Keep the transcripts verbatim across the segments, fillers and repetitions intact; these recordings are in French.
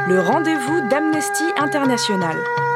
Le rendez-vous d'Amnesty International.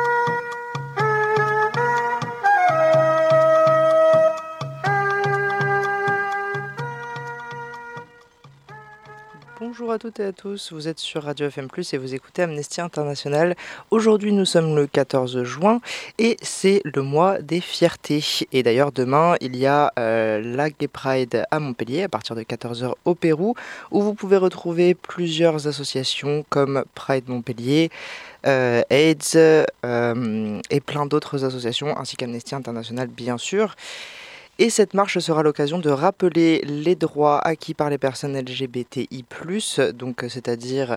Bonjour à toutes et à tous, vous êtes sur Radio F M plus, et vous écoutez Amnesty International. Aujourd'hui nous sommes le quatorze juin et c'est le mois des fiertés. Et d'ailleurs demain il y a euh, la Gay Pride à Montpellier à partir de quatorze heures au Pérou, où vous pouvez retrouver plusieurs associations comme Pride Montpellier, euh, AIDS euh, et plein d'autres associations, ainsi qu'Amnesty International bien sûr. Et cette marche sera l'occasion de rappeler les droits acquis par les personnes L G B T I plus, donc c'est-à-dire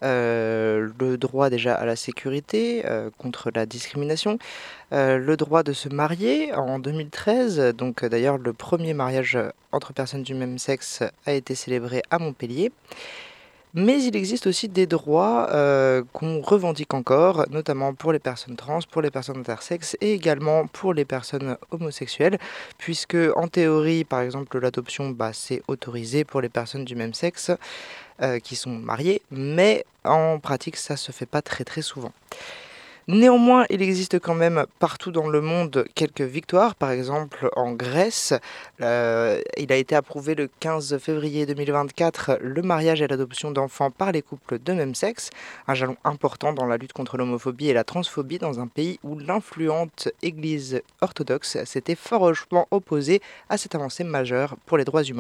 euh, le droit déjà à la sécurité euh, contre la discrimination, euh, le droit de se marier en deux mille treize, donc d'ailleurs le premier mariage entre personnes du même sexe a été célébré à Montpellier. Mais il existe aussi des droits euh, qu'on revendique encore, notamment pour les personnes trans, pour les personnes intersexes et également pour les personnes homosexuelles, puisque en théorie, par exemple, l'adoption, bah, c'est autorisé pour les personnes du même sexe euh, qui sont mariées, mais en pratique, ça se fait pas très très souvent. Néanmoins, il existe quand même partout dans le monde quelques victoires. Par exemple, en Grèce, euh, il a été approuvé le quinze février deux mille vingt-quatre le mariage et l'adoption d'enfants par les couples de même sexe, un jalon important dans la lutte contre l'homophobie et la transphobie dans un pays où l'influente Église orthodoxe s'était farouchement opposée à cette avancée majeure pour les droits humains.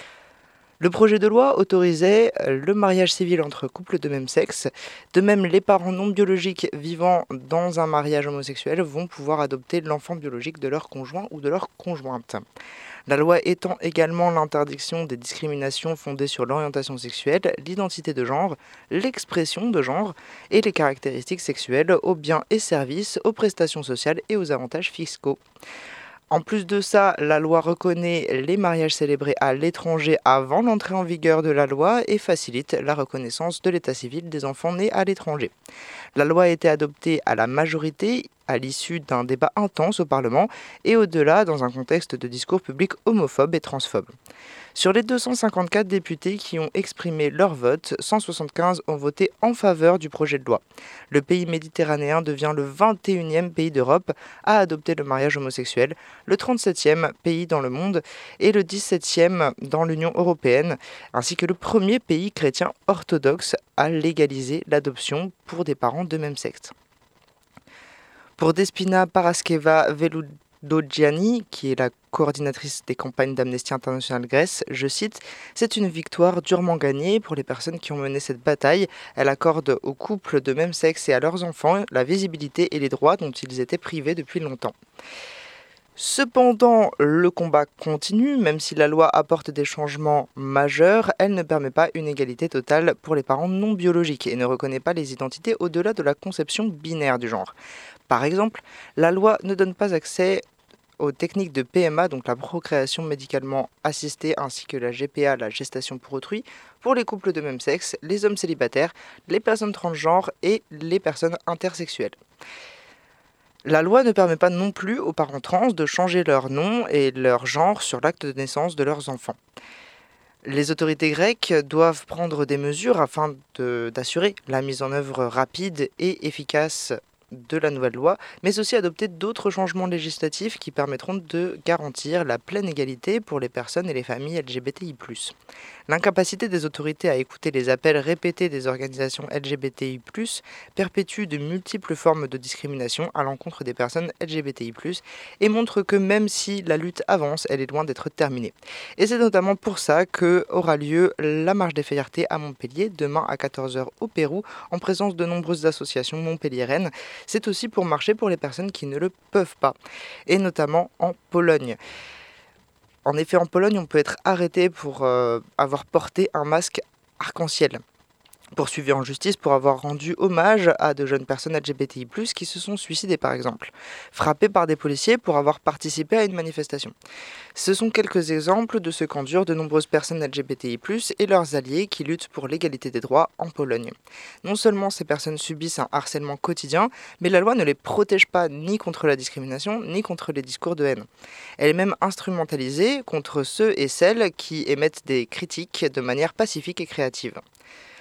Le projet de loi autorisait le mariage civil entre couples de même sexe. De même, les parents non biologiques vivant dans un mariage homosexuel vont pouvoir adopter l'enfant biologique de leur conjoint ou de leur conjointe. La loi étend également l'interdiction des discriminations fondées sur l'orientation sexuelle, l'identité de genre, l'expression de genre et les caractéristiques sexuelles aux biens et services, aux prestations sociales et aux avantages fiscaux. En plus de ça, la loi reconnaît les mariages célébrés à l'étranger avant l'entrée en vigueur de la loi et facilite la reconnaissance de l'état civil des enfants nés à l'étranger. La loi a été adoptée à la majorité à l'issue d'un débat intense au Parlement et au-delà dans un contexte de discours public homophobe et transphobe. Sur les deux cent cinquante-quatre députés qui ont exprimé leur vote, cent soixante-quinze ont voté en faveur du projet de loi. Le pays méditerranéen devient le vingt et unième pays d'Europe à adopter le mariage homosexuel, le trente-septième pays dans le monde et le dix-septième dans l'Union européenne, ainsi que le premier pays chrétien orthodoxe à légaliser l'adoption pour des parents de même sexe. Pour Despina Paraskeva Veloudodjiani, qui est la coordinatrice des campagnes d'Amnesty International Grèce, je cite, « C'est une victoire durement gagnée pour les personnes qui ont mené cette bataille. Elle accorde aux couples de même sexe et à leurs enfants la visibilité et les droits dont ils étaient privés depuis longtemps. » Cependant, le combat continue, même si la loi apporte des changements majeurs, elle ne permet pas une égalité totale pour les parents non biologiques et ne reconnaît pas les identités au-delà de la conception binaire du genre. Par exemple, la loi ne donne pas accès aux techniques de P M A, donc la procréation médicalement assistée, ainsi que la G P A, la gestation pour autrui, pour les couples de même sexe, les hommes célibataires, les personnes transgenres et les personnes intersexuelles. La loi ne permet pas non plus aux parents trans de changer leur nom et leur genre sur l'acte de naissance de leurs enfants. Les autorités grecques doivent prendre des mesures afin de, d'assurer la mise en œuvre rapide et efficace de la nouvelle loi, mais aussi adopter d'autres changements législatifs qui permettront de garantir la pleine égalité pour les personnes et les familles L G B T I plus. L'incapacité des autorités à écouter les appels répétés des organisations L G B T I plus, perpétue de multiples formes de discrimination à l'encontre des personnes L G B T I plus, et montre que même si la lutte avance, elle est loin d'être terminée. Et c'est notamment pour ça que aura lieu la marche des fiertés à Montpellier demain à quatorze heures au Pérou, en présence de nombreuses associations montpelliéraines. C'est aussi pour marcher pour les personnes qui ne le peuvent pas, et notamment en Pologne. En effet, en Pologne, on peut être arrêté pour euh, avoir porté un masque arc-en-ciel, poursuivi en justice pour avoir rendu hommage à de jeunes personnes L G B T I plus, qui se sont suicidées par exemple, frappé par des policiers pour avoir participé à une manifestation. Ce sont quelques exemples de ce qu'endurent de nombreuses personnes L G B T I plus, et leurs alliés qui luttent pour l'égalité des droits en Pologne. Non seulement ces personnes subissent un harcèlement quotidien, mais la loi ne les protège pas ni contre la discrimination, ni contre les discours de haine. Elle est même instrumentalisée contre ceux et celles qui émettent des critiques de manière pacifique et créative.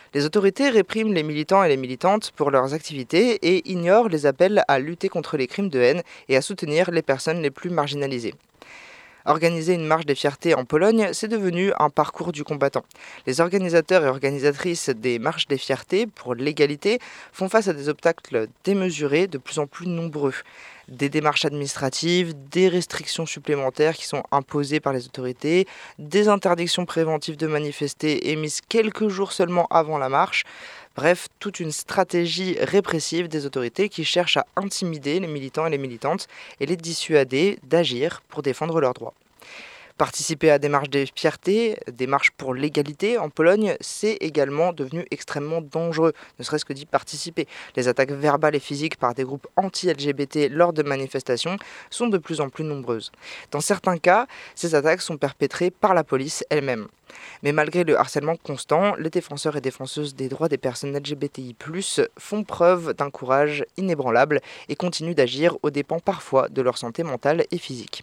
Les autorités répriment les militants et les militantes pour leurs activités et ignorent les appels à lutter contre les crimes de haine et à soutenir les personnes les plus marginalisées. Organiser une marche des fiertés en Pologne, c'est devenu un parcours du combattant. Les organisateurs et organisatrices des marches des fiertés pour l'égalité font face à des obstacles démesurés de plus en plus nombreux. Des démarches administratives, des restrictions supplémentaires qui sont imposées par les autorités, des interdictions préventives de manifester émises quelques jours seulement avant la marche. Bref, toute une stratégie répressive des autorités qui cherchent à intimider les militants et les militantes et les dissuader d'agir pour défendre leurs droits. Participer à des marches des fiertés, des marches pour l'égalité en Pologne, c'est également devenu extrêmement dangereux, ne serait-ce que d'y participer. Les attaques verbales et physiques par des groupes anti-L G B T lors de manifestations sont de plus en plus nombreuses. Dans certains cas, ces attaques sont perpétrées par la police elle-même. Mais malgré le harcèlement constant, les défenseurs et défenseuses des droits des personnes L G B T I plus, font preuve d'un courage inébranlable et continuent d'agir aux dépens parfois de leur santé mentale et physique.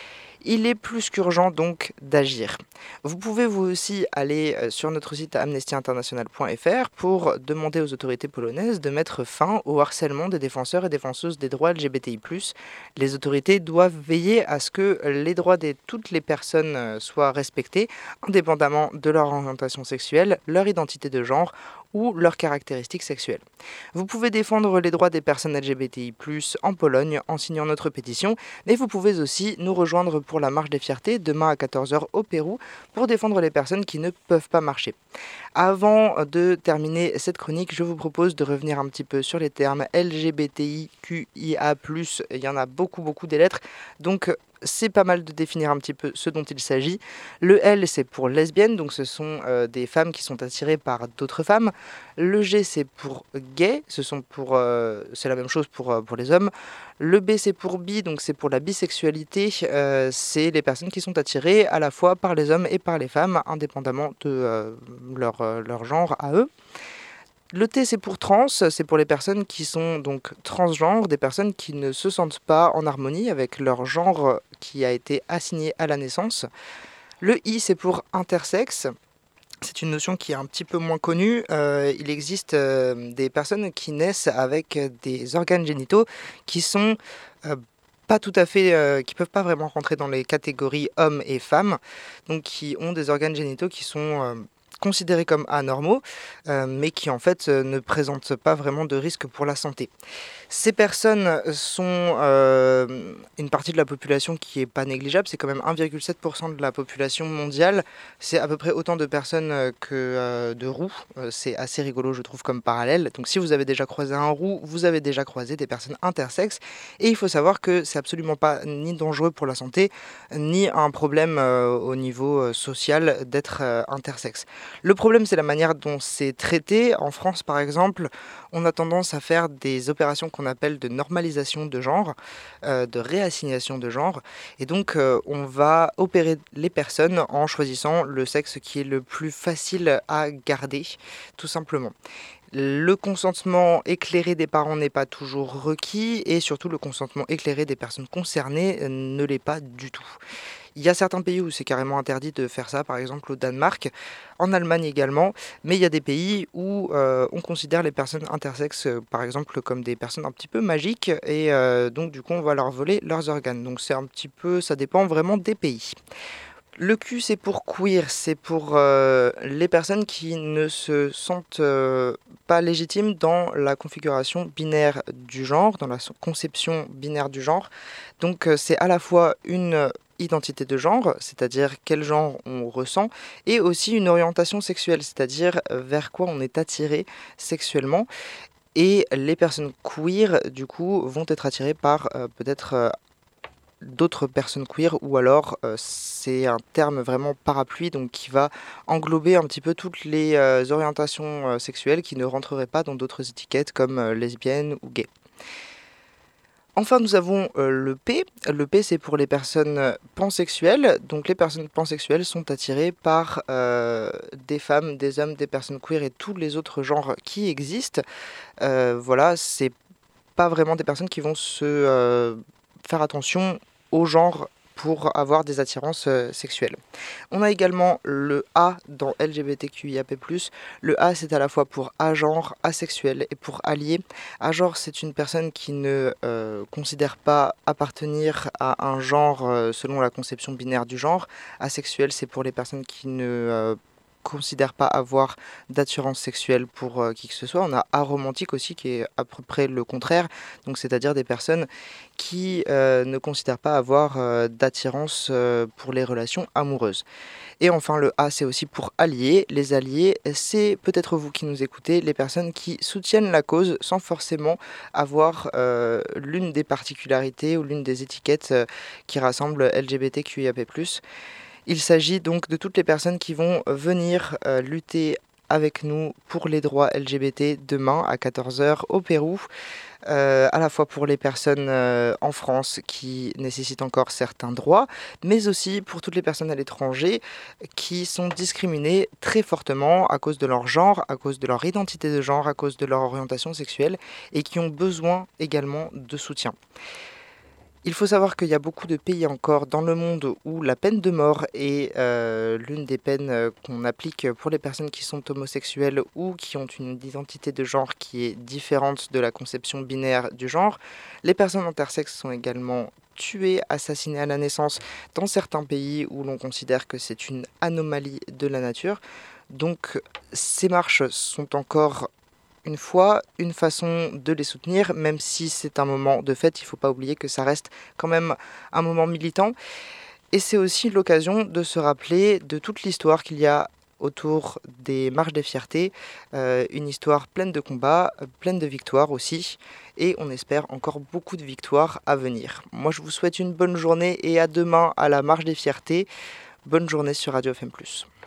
Il est plus qu'urgent donc d'agir. Vous pouvez vous aussi aller sur notre site amnesty international point f r pour demander aux autorités polonaises de mettre fin au harcèlement des défenseurs et défenseuses des droits L G B T I plus. Les autorités doivent veiller à ce que les droits de toutes les personnes soient respectés, indépendamment de leur orientation sexuelle, leur identité de genre ou leurs caractéristiques sexuelles. Vous pouvez défendre les droits des personnes L G B T I plus, en Pologne en signant notre pétition, mais vous pouvez aussi nous rejoindre pour la marche des fiertés demain à quatorze heures au Pérou pour défendre les personnes qui ne peuvent pas marcher. Avant de terminer cette chronique, je vous propose de revenir un petit peu sur les termes L G B T I Q I A plus, il y en a beaucoup beaucoup des lettres, donc c'est pas mal de définir un petit peu ce dont il s'agit. Le L, c'est pour lesbienne, donc ce sont euh, des femmes qui sont attirées par d'autres femmes. Le G, c'est pour gay, ce sont pour, euh, c'est la même chose pour, euh, pour les hommes. Le B, c'est pour bi, donc c'est pour la bisexualité. Euh, c'est les personnes qui sont attirées à la fois par les hommes et par les femmes, indépendamment de euh, leur, euh, leur genre à eux. Le T, c'est pour trans, c'est pour les personnes qui sont donc transgenres, des personnes qui ne se sentent pas en harmonie avec leur genre qui a été assigné à la naissance. Le I, c'est pour intersexe. C'est une notion qui est un petit peu moins connue. Euh, il existe euh, des personnes qui naissent avec des organes génitaux qui sont euh, pas tout à fait, euh, qui peuvent pas vraiment rentrer dans les catégories hommes et femmes, donc qui ont des organes génitaux qui sont euh, considérés comme anormaux, euh, mais qui en fait euh, ne présentent pas vraiment de risque pour la santé. Ces personnes sont euh, une partie de la population qui n'est pas négligeable, c'est quand même un virgule sept pour cent de la population mondiale, c'est à peu près autant de personnes que euh, de roux, euh, c'est assez rigolo je trouve comme parallèle, donc si vous avez déjà croisé un roux, vous avez déjà croisé des personnes intersexes, et il faut savoir que c'est absolument pas ni dangereux pour la santé, ni un problème euh, au niveau euh, social d'être euh, intersexe. Le problème c'est la manière dont c'est traité. En France par exemple, on a tendance à faire des opérations qu'on appelle de normalisation de genre, euh, de réassignation de genre. Et donc, euh, on va opérer les personnes en choisissant le sexe qui est le plus facile à garder, tout simplement. Le consentement éclairé des parents n'est pas toujours requis et surtout le consentement éclairé des personnes concernées ne l'est pas du tout. Il y a certains pays où c'est carrément interdit de faire ça, par exemple au Danemark, en Allemagne également, mais il y a des pays où euh, on considère les personnes intersexes, euh, par exemple, comme des personnes un petit peu magiques, et euh, donc du coup on va leur voler leurs organes. Donc c'est un petit peu, ça dépend vraiment des pays. Le Q, c'est pour queer, c'est pour euh, les personnes qui ne se sentent euh, pas légitimes dans la configuration binaire du genre, dans la conception binaire du genre. Donc euh, c'est à la fois une identité de genre, c'est-à-dire quel genre on ressent, et aussi une orientation sexuelle, c'est-à-dire vers quoi on est attiré sexuellement. Et les personnes queer, du coup, vont être attirées par euh, peut-être euh, d'autres personnes queer, ou alors euh, c'est un terme vraiment parapluie, donc qui va englober un petit peu toutes les euh, orientations euh, sexuelles qui ne rentreraient pas dans d'autres étiquettes comme euh, lesbienne ou gay. Enfin, nous avons euh, le P. Le P, c'est pour les personnes pansexuelles. Donc, les personnes pansexuelles sont attirées par euh, des femmes, des hommes, des personnes queer et tous les autres genres qui existent. Euh, voilà, c'est pas vraiment des personnes qui vont se euh, faire attention au genre pour avoir des attirances euh, sexuelles. On a également le A dans L G B T Q I A P plus. Le A, c'est à la fois pour agenre, asexuel et pour allié. Agenre, c'est une personne qui ne euh, considère pas appartenir à un genre euh, selon la conception binaire du genre. Asexuel, c'est pour les personnes qui ne euh, considèrent pas avoir d'attirance sexuelle pour euh, qui que ce soit. On a aromantique aussi qui est à peu près le contraire, donc c'est-à-dire des personnes qui euh, ne considèrent pas avoir euh, d'attirance euh, pour les relations amoureuses. Et enfin le A, c'est aussi pour alliés. Les alliés, c'est peut-être vous qui nous écoutez, les personnes qui soutiennent la cause sans forcément avoir euh, l'une des particularités ou l'une des étiquettes euh, qui rassemblent L G B T Q I A P plus. Il s'agit donc de toutes les personnes qui vont venir euh, lutter avec nous pour les droits L G B T demain à quatorze heures au Pérou, euh, à la fois pour les personnes euh, en France qui nécessitent encore certains droits, mais aussi pour toutes les personnes à l'étranger qui sont discriminées très fortement à cause de leur genre, à cause de leur identité de genre, à cause de leur orientation sexuelle et qui ont besoin également de soutien. Il faut savoir qu'il y a beaucoup de pays encore dans le monde où la peine de mort est euh, l'une des peines euh, qu'on applique pour les personnes qui sont homosexuelles ou qui ont une identité de genre qui est différente de la conception binaire du genre. Les personnes intersexes sont également tuées, assassinées à la naissance dans certains pays où l'on considère que c'est une anomalie de la nature. Donc ces marches sont encore une fois, une façon de les soutenir, même si c'est un moment de fête, il ne faut pas oublier que ça reste quand même un moment militant. Et c'est aussi l'occasion de se rappeler de toute l'histoire qu'il y a autour des marches des fiertés, euh, une histoire pleine de combats, pleine de victoires aussi, et on espère encore beaucoup de victoires à venir. Moi je vous souhaite une bonne journée et à demain à la marche des fiertés. Bonne journée sur Radio F M plus.